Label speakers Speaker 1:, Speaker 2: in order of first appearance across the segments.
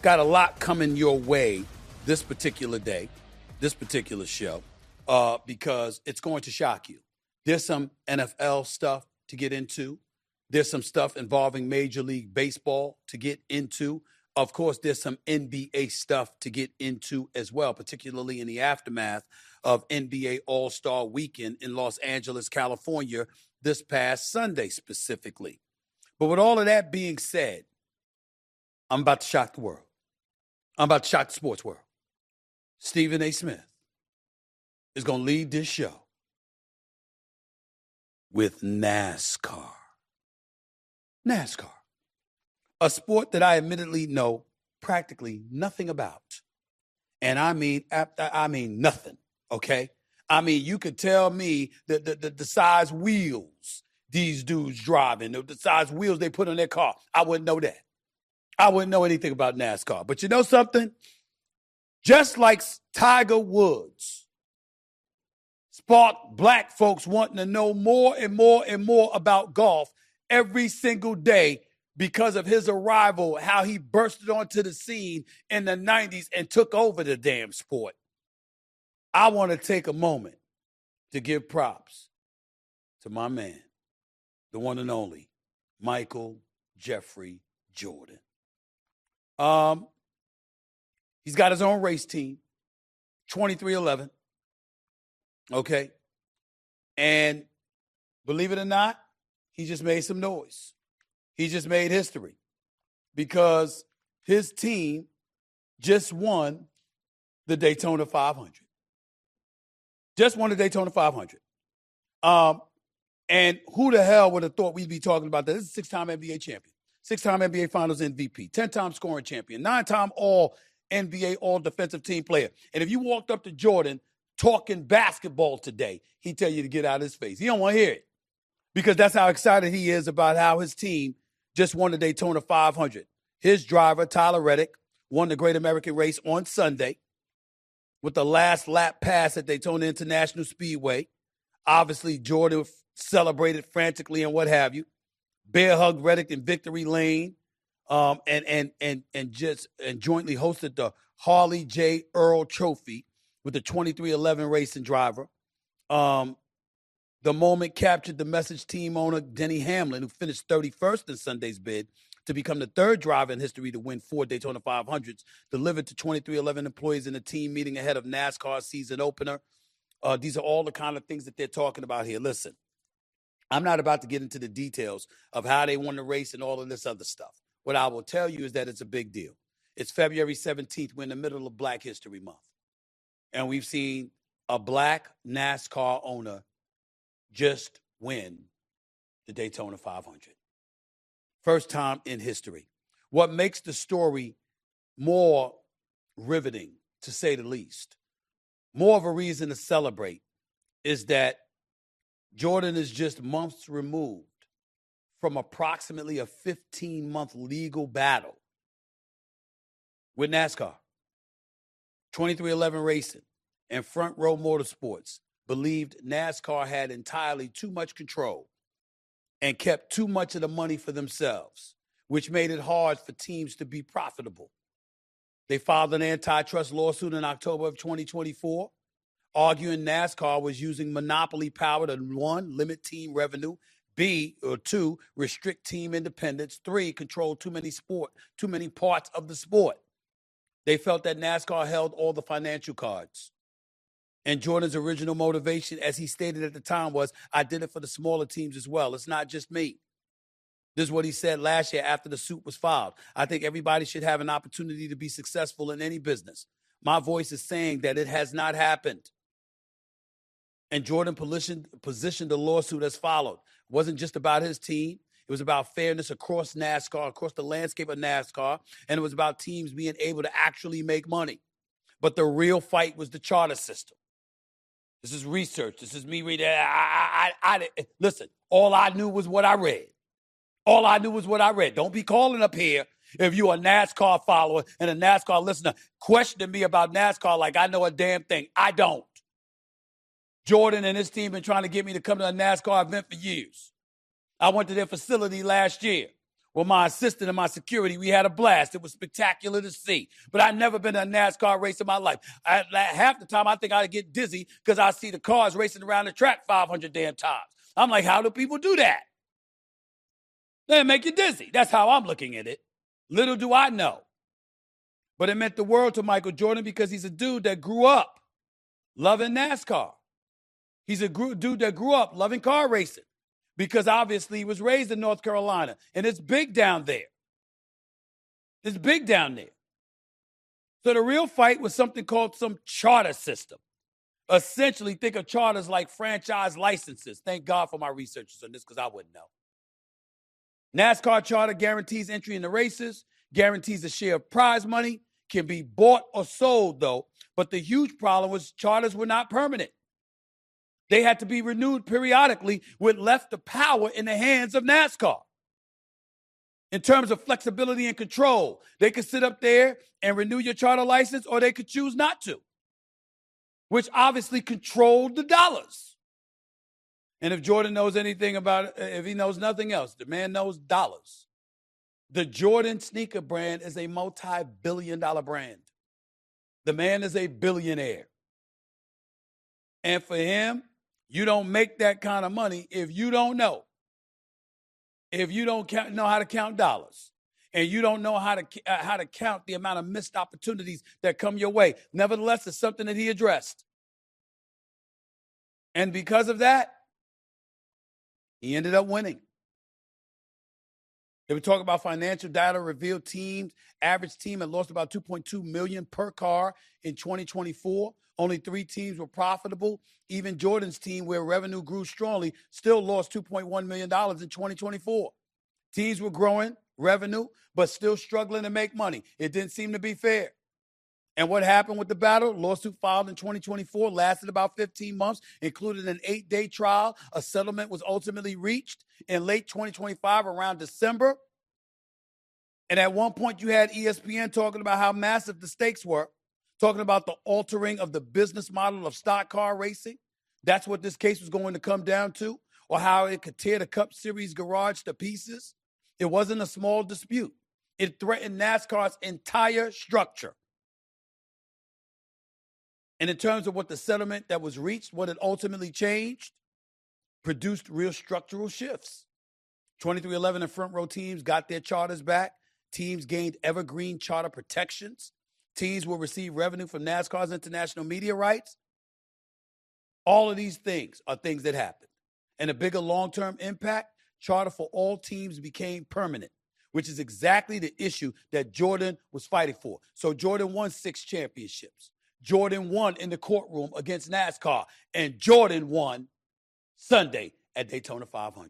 Speaker 1: Got a lot coming your way this particular day, this particular show, because it's going to shock you. There's some NFL stuff to get into. There's some stuff involving Major League Baseball to get into. Of course, there's some NBA stuff to get into as well, particularly in the aftermath of NBA All-Star Weekend in Los Angeles, California, this past Sunday specifically. But with all of that being said, I'm about to shock the world. I'm about to shock the sports world. Stephen A. Smith is going to lead this show with NASCAR. NASCAR, a sport that I admittedly know practically nothing about. And I mean nothing, okay? I mean, you could tell me the size wheels these dudes driving, the size wheels they put on their car. I wouldn't know that. I wouldn't know anything about NASCAR. But you know something? Just like Tiger Woods sparked black folks wanting to know more and more and more about golf every single day because of his arrival, how he bursted onto the scene in the 90s and took over the damn sport. I want to take a moment to give props to my man, the one and only Michael Jeffrey Jordan. He's got his own race team, 23XI. Okay. And believe it or not, he just made some noise. He just made history because his team just won the Daytona 500. Just won the Daytona 500. And who the hell would have thought we'd be talking about that? This is a six-time NBA champion, six-time NBA Finals MVP, 10-time scoring champion, 9-time All-NBA All-Defensive Team player. And if you walked up to Jordan talking basketball today, he'd tell you to get out of his face. He don't want to hear it because that's how excited he is about how his team just won the Daytona 500. His driver, Tyler Reddick, won the Great American Race on Sunday with the last lap pass at Daytona International Speedway. Obviously, Jordan celebrated frantically and what have you. Bear hugged Reddick in victory lane, and jointly hosted the Harley J. Earl Trophy with the 23XI racing driver. The moment captured the message team owner Denny Hamlin, who finished 31st in Sunday's bid to become the third driver in history to win 4 Daytona 500s, delivered to 23XI employees in a team meeting ahead of NASCAR season opener. These are all the kind of things that they're talking about here. Listen, I'm not about to get into the details of how they won the race and all of this other stuff. What I will tell you is that it's a big deal. It's February 17th. We're in the middle of Black History Month. And we've seen a black NASCAR owner just win the Daytona 500. First time in history. What makes the story more riveting, to say the least, more of a reason to celebrate, is that Jordan is just months removed from approximately a 15-month legal battle with NASCAR. 23XI Racing and Front Row Motorsports believed NASCAR had entirely too much control and kept too much of the money for themselves, which made it hard for teams to be profitable. They filed an antitrust lawsuit in October of 2024, arguing NASCAR was using monopoly power to 1, limit team revenue, 2, restrict team independence, 3, control too many parts of the sport. They felt that NASCAR held all the financial cards. And Jordan's original motivation, as he stated at the time, was, I did it for the smaller teams as well. It's not just me. This is what he said last year after the suit was filed. I think everybody should have an opportunity to be successful in any business. My voice is saying that it has not happened. And Jordan positioned the lawsuit as followed. It wasn't just about his team. It was about fairness across NASCAR, across the landscape of NASCAR, and it was about teams being able to actually make money. But the real fight was the charter system. This is research. This is me reading. Listen, all I knew was what I read. All I knew was what I read. Don't be calling up here if you're a NASCAR follower and a NASCAR listener questioning me about NASCAR like I know a damn thing. I don't. Jordan and his team been trying to get me to come to a NASCAR event for years. I went to their facility last year, with my assistant and my security. We had a blast. It was spectacular to see. But I've never been in a NASCAR race in my life. Half the time, I think I'd get dizzy because I see the cars racing around the track 500 damn times. I'm like, how do people do that? They make you dizzy. That's how I'm looking at it. Little do I know. But it meant the world to Michael Jordan because he's a dude that grew up loving NASCAR. He's a dude that grew up loving car racing because obviously he was raised in North Carolina, and it's big down there. It's big down there. So the real fight was something called some charter system. Essentially, think of charters like franchise licenses. Thank God for my researchers on this because I wouldn't know. NASCAR charter guarantees entry in the races, guarantees a share of prize money, can be bought or sold, though. But the huge problem was charters were not permanent. They had to be renewed periodically, which left the power in the hands of NASCAR. In terms of flexibility and control, they could sit up there and renew your charter license, or they could choose not to, which obviously controlled the dollars. And if Jordan knows anything about it, if he knows nothing else, the man knows dollars. The Jordan sneaker brand is a multi-billion-dollar brand. The man is a billionaire. And for him, you don't make that kind of money if you don't know. If you don't know how to count dollars. And you don't know how to count the amount of missed opportunities that come your way. Nevertheless, it's something that he addressed. And because of that, he ended up winning. They were talking about financial data revealed teams. Average team had lost about $2.2 million per car in 2024. Only 3 teams were profitable. Even Jordan's team, where revenue grew strongly, still lost $2.1 million in 2024. Teams were growing revenue, but still struggling to make money. It didn't seem to be fair. And what happened with the battle? Lawsuit filed in 2024 lasted about 15 months, included an 8-day trial. A settlement was ultimately reached in late 2025, around December. And at one point, you had ESPN talking about how massive the stakes were, talking about the altering of the business model of stock car racing. That's what this case was going to come down to, or how it could tear the Cup Series garage to pieces. It wasn't a small dispute. It threatened NASCAR's entire structure. And in terms of what the settlement that was reached, what it ultimately changed, produced real structural shifts. 2311 and front row teams got their charters back. Teams gained evergreen charter protections. Teams will receive revenue from NASCAR's international media rights. All of these things are things that happened. And a bigger long-term impact, charter for all teams became permanent, which is exactly the issue that Jordan was fighting for. So Jordan won 6 championships. Jordan won in the courtroom against NASCAR, and Jordan won Sunday at Daytona 500.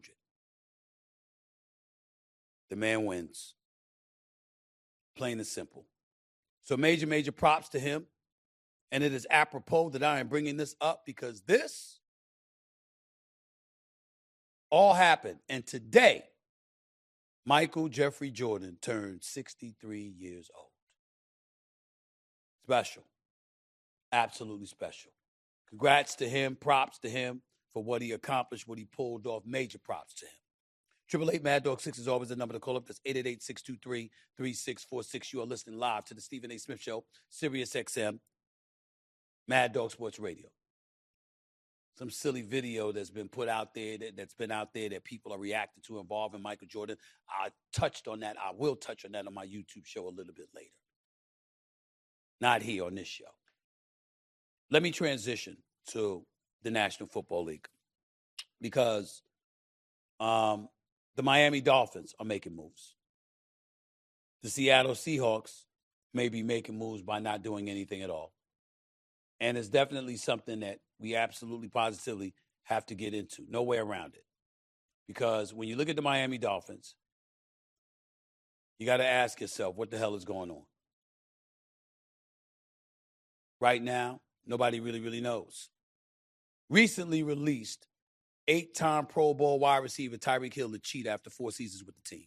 Speaker 1: The man wins. Plain and simple. So major props to him. And it is apropos that I am bringing this up because this all happened. And today, Michael Jeffrey Jordan turned 63 years old. Special. Absolutely special. Congrats to him. Props to him for what he accomplished, what he pulled off. Major props to him. 888 Mad Dog 6 is always the number to call up. That's 888-623-3646. You are listening live to the Stephen A. Smith Show, Sirius XM, Mad Dog Sports Radio. Some silly video that's been put out there, that people are reacting to involving Michael Jordan. I touched on that. I will touch on that on my YouTube show a little bit later. Not here on this show. Let me transition to the National Football League because the Miami Dolphins are making moves. The Seattle Seahawks may be making moves by not doing anything at all. And it's definitely something that we absolutely positively have to get into. No way around it. Because when you look at the Miami Dolphins, you got to ask yourself, what the hell is going on? Right now, nobody really knows. Recently released 8-time Pro Bowl wide receiver Tyreek Hill to cheat after 4 seasons with the team.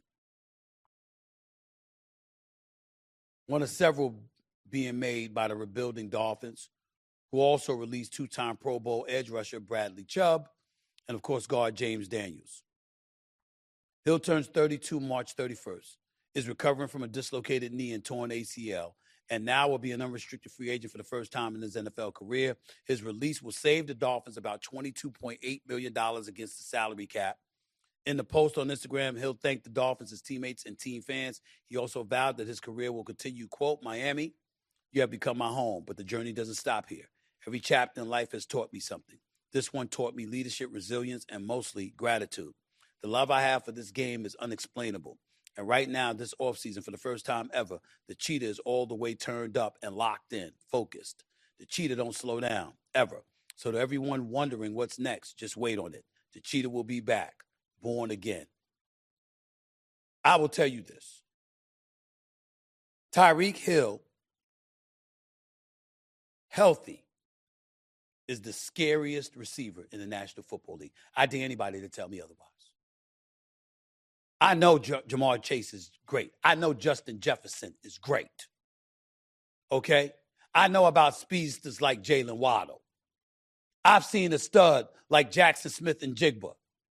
Speaker 1: One of several being made by the rebuilding Dolphins, who also released 2-time Pro Bowl edge rusher Bradley Chubb, and of course guard James Daniels. Hill turns 32 March 31st, is recovering from a dislocated knee and torn ACL, and now will be an unrestricted free agent for the first time in his NFL career. His release will save the Dolphins about $22.8 million against the salary cap. In the post on Instagram, Hill thanked the Dolphins, his teammates, and team fans. He also vowed that his career will continue, quote, Miami, you have become my home, but the journey doesn't stop here. Every chapter in life has taught me something. This one taught me leadership, resilience, and mostly gratitude. The love I have for this game is unexplainable. And right now, this offseason, for the first time ever, the cheetah is all the way turned up and locked in, focused. The cheetah don't slow down, ever. So to everyone wondering what's next, just wait on it. The cheetah will be back, born again. I will tell you this. Tyreek Hill, healthy, is the scariest receiver in the National Football League. I dare anybody to tell me otherwise. I know Jamar Chase is great. I know Justin Jefferson is great. Okay? I know about speedsters like Jalen Waddle. I've seen a stud like Jackson Smith and Jigba.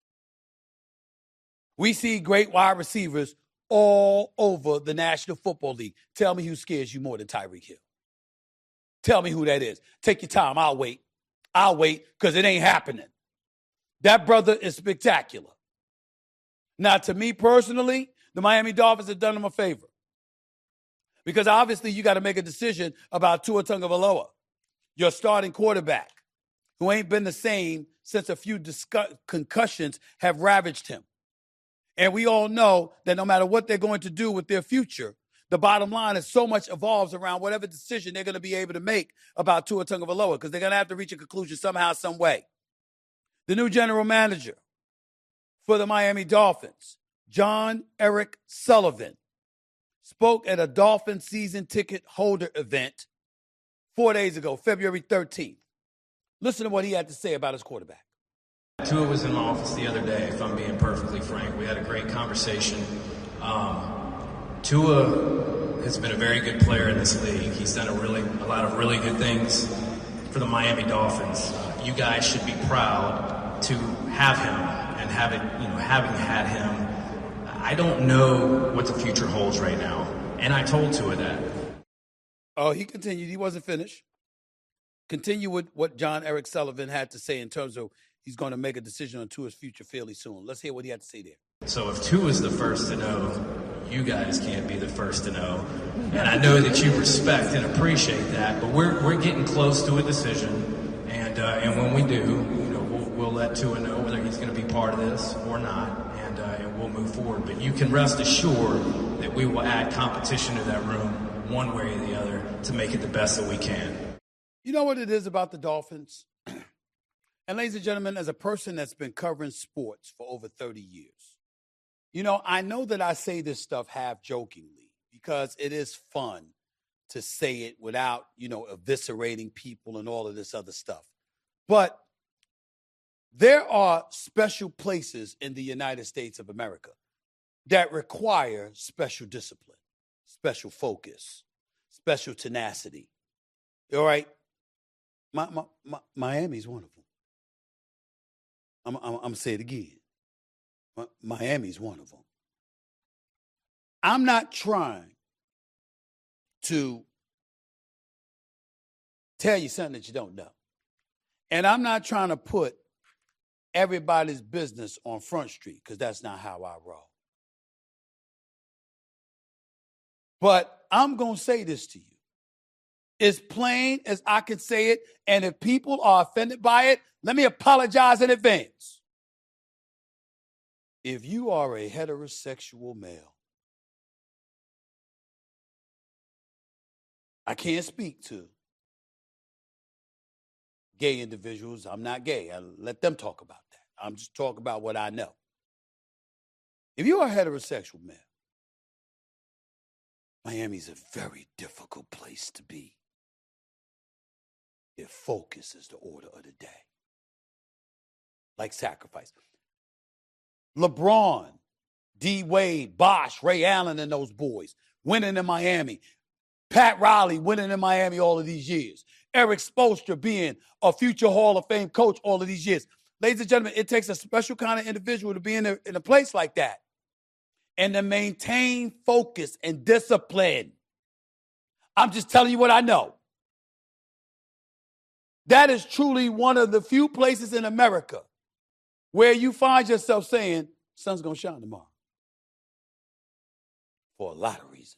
Speaker 1: We see great wide receivers all over the National Football League. Tell me who scares you more than Tyreek Hill. Tell me who that is. Take your time. I'll wait. I'll wait because it ain't happening. That brother is spectacular. Now, to me personally, the Miami Dolphins have done him a favor. Because obviously you got to make a decision about Tua Tagovailoa, your starting quarterback, who ain't been the same since a few concussions have ravaged him. And we all know that no matter what they're going to do with their future, the bottom line is so much evolves around whatever decision they're going to be able to make about Tua Tagovailoa, because they're going to have to reach a conclusion somehow, some way. The new general manager for the Miami Dolphins, John Eric Sullivan, spoke at a Dolphin season ticket holder event 4 days ago, February 13th. Listen to what he had to say about his quarterback.
Speaker 2: Tua was in my office the other day, if I'm being perfectly frank. We had a great conversation. Tua has been a very good player in this league. He's done a lot of really good things for the Miami Dolphins. You guys should be proud to have him and having had him. I don't know what the future holds right now, and I told Tua that.
Speaker 1: Oh, he continued. He wasn't finished. Continue with what John Eric Sullivan had to say in terms of he's going to make a decision on Tua's future fairly soon. Let's hear what he had to say there.
Speaker 2: So if Tua's the first to know, you guys can't be the first to know. And I know that you respect and appreciate that, but we're getting close to a decision. And when we do, we'll let Tua know whether he's going to be part of this or not, and we'll move forward. But you can rest assured that we will add competition to that room one way or the other to make it the best that we can.
Speaker 1: You know what it is about the Dolphins? And ladies and gentlemen, as a person that's been covering sports for over 30 years, I know that I say this stuff half jokingly because it is fun to say it without, eviscerating people and all of this other stuff. But there are special places in the United States of America that require special discipline, special focus, special tenacity. All right? Miami's one of them. I'm going to say it again. Miami's one of them. I'm not trying to tell you something that you don't know. And I'm not trying to put everybody's business on Front Street, because that's not how I roll. But I'm going to say this to you. As plain as I can say it, and if people are offended by it, let me apologize in advance. If you are a heterosexual male, I can't speak to gay individuals. I'm not gay. I let them talk about that. I'm just talking about what I know. If you are a heterosexual male, Miami's a very difficult place to be if focus is the order of the day. Like sacrifice. LeBron, D. Wade, Bosh, Ray Allen, and those boys winning in Miami. Pat Riley winning in Miami all of these years. Eric Spoelstra being a future Hall of Fame coach all of these years. Ladies and gentlemen, it takes a special kind of individual to be in a place like that. and to maintain focus and discipline. I'm just telling you what I know. That is truly one of the few places in America where you find yourself saying, sun's going to shine tomorrow. For a lot of reasons.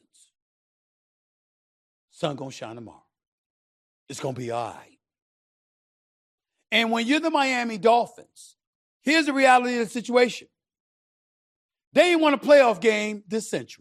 Speaker 1: Sun going to shine tomorrow. It's going to be all right. And when you're the Miami Dolphins, here's the reality of the situation. They ain't won a playoff game this century.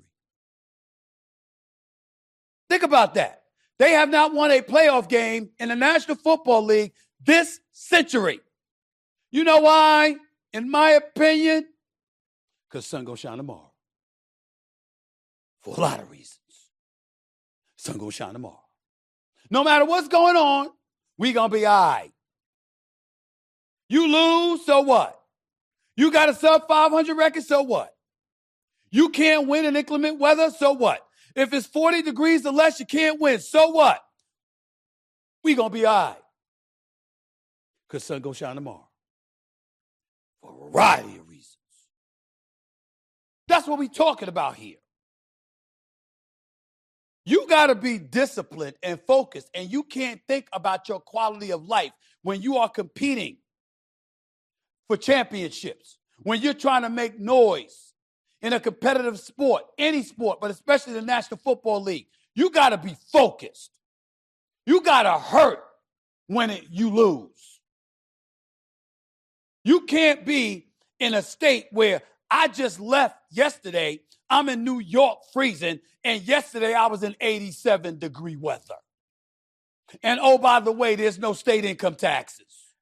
Speaker 1: Think about that. They have not won a playoff game in the National Football League this century. You know why? In my opinion, because sun gonna shine tomorrow. For a lot of reasons. Sun gonna shine tomorrow. No matter what's going on, we gonna be all right. You lose, so what? You got a sub 500 record, so what? You can't win in inclement weather, so what? If it's 40 degrees or less, you can't win, so what? We gonna be all right. Because sun gonna shine tomorrow. For a variety of reasons. That's what we talking about here. You got to be disciplined and focused, and you can't think about your quality of life when you are competing for championships, when you're trying to make noise in a competitive sport, any sport, but especially the National Football League. You got to be focused. You got to hurt when you lose. You can't be in a state where I just left yesterday, I'm in New York freezing, and yesterday I was in 87-degree weather. And oh, by the way, there's no state income taxes.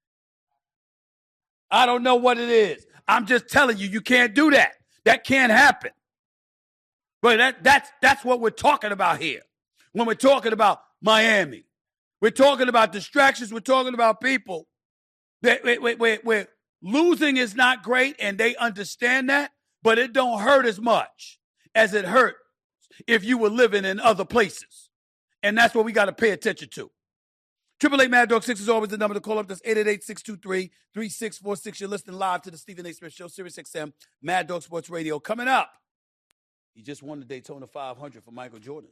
Speaker 1: I don't know what it is. I'm just telling you, you can't do that. That can't happen. But that's what we're talking about here. When we're talking about Miami, we're talking about distractions. We're talking about people where losing is not great, and they understand that, but it don't hurt as much as it hurt if you were living in other places. And that's what we got to pay attention to. 888 Mad Dog 6 is always the number to call up. That's 888-623-3646. You're listening live to the Stephen A. Smith Show, Sirius XM, Mad Dog Sports Radio. Coming up, he just won the Daytona 500 for Michael Jordan.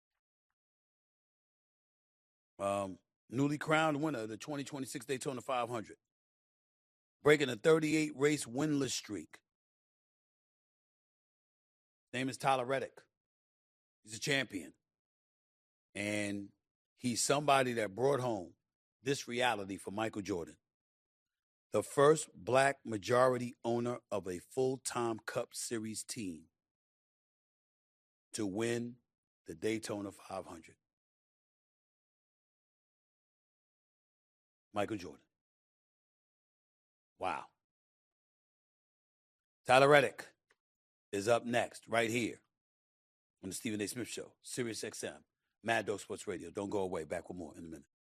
Speaker 1: Newly crowned winner of the 2026 Daytona 500. Breaking a 38-race winless streak. Name is Tyler Reddick. He's a champion. And he's somebody that brought home this reality for Michael Jordan. The first black majority owner of a full-time Cup Series team to win the Daytona 500. Michael Jordan. Wow. Tyler Reddick is up next right here on the Stephen A. Smith Show, Sirius XM, Mad Dog Sports Radio. Don't go away. Back with more in a minute.